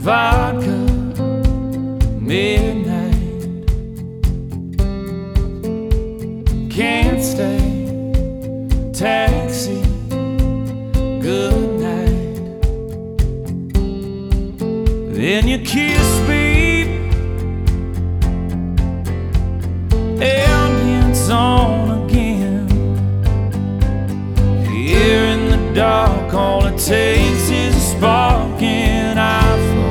vodka, midnight. Can't stay, taxi, good night. Then you kiss me